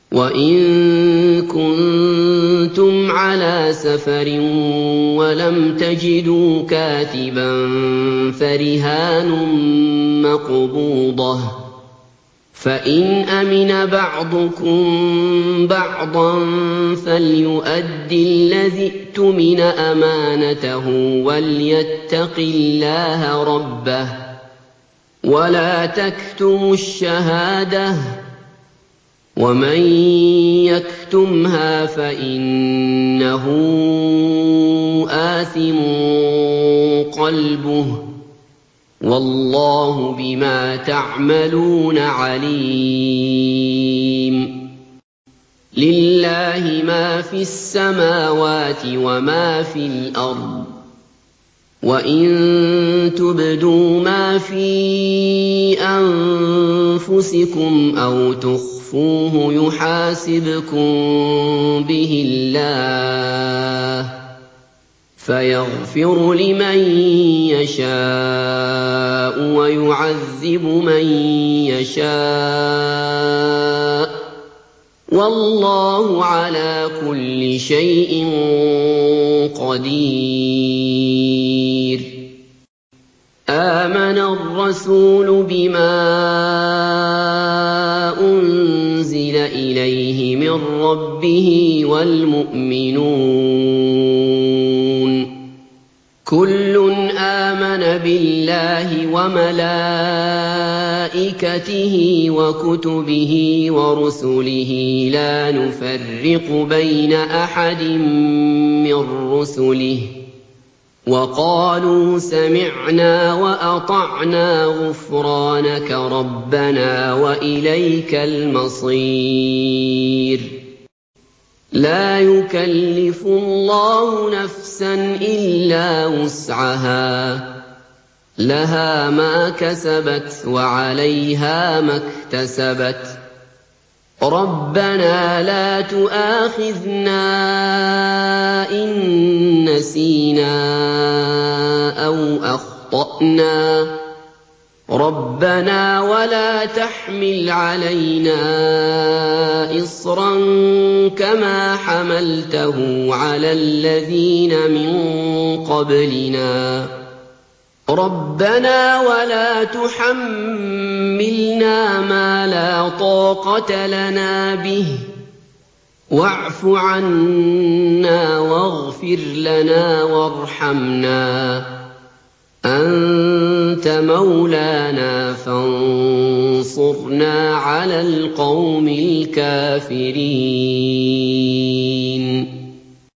وَإِن كُنتُمْ عَلَىٰ سَفَرٍ وَلَمْ تَجِدُوا كَاتِبًا فَرِهَانٌ مَّقْبُوضَةٌ ۖ فَإِنْ أَمِنَ بَعْضُكُم بَعْضًا فَلْيُؤَدِّ الَّذِي اؤْتُمِنَ أَمَانَتَهُ وَلْيَتَّقِ اللَّهَ رَبَّهُ ۗ وَلَا تَكْتُمُوا الشَّهَادَةَ ۚ وَمَن يَكْتُمْهَا فَإِنَّهُ آثِمٌ قَلْبُهُ ۗ وَاللَّهُ بِمَا تَعْمَلُونَ عَلِيمٌ. لِلَّهِ مَا فِي السَّمَاوَاتِ وَمَا فِي الْأَرْضِ ۚ وَإِن تُبْدُوا مَا فِي أَنفُسِكُمْ أَوْ تُخْفُوهُ يُحَاسِبْكُم بِهِ اللَّهُ ۖ فَيَغْفِرُ لِمَن يَشَاءُ وَيُعَذِّبُ مَن يَشَاءُ ۗ وَاللَّهُ عَلَىٰ كُلِّ شَيْءٍ قَدِيرٌ. آمَنَ الرَّسُولُ بِمَا أُنزِلَ إِلَيْهِ مِن رَّبِّهِ وَالْمُؤْمِنُونَ كُلٌّ آمَنَ بِاللَّهِ وَمَلَائِكَتِهِ وَكُتُبِهِ وَرُسُلِهِ لَا نُفَرِّقُ بَيْنَ أَحَدٍ مِّن رُّسُلِهِ ۚ وَقَالُوا سَمِعْنَا وَأَطَعْنَا غُفْرَانَكَ رَبَّنَا وَإِلَيْكَ الْمَصِيرُ. لَا يُكَلِّفُ اللَّهُ نَفْسًا إِلَّا وُسْعَهَا ۚ لَهَا مَا كَسَبَتْ وَعَلَيْهَا مَا اكْتَسَبَتْ ۗ رَبَّنَا لَا تُؤَاخِذْنَا إِن نَّسِينَا أَوْ أَخْطَأْنَا ۚ رَبَّنَا وَلَا تَحْمِلْ عَلَيْنَا إِصْرًا كَمَا حَمَلْتَهُ عَلَى الَّذِينَ مِن قَبْلِنَا ۚ رَبَّنَا وَلَا تُحَمِّلْنَا مَا لَا طَاقَةَ لَنَا بِهِ ۖ وَاعْفُ عَنَّا وَاغْفِرْ لَنَا وَارْحَمْنَا ۚ أَنتَ مَوْلَانَا فَانصُرْنَا عَلَى الْقَوْمِ الْكَافِرِينَ.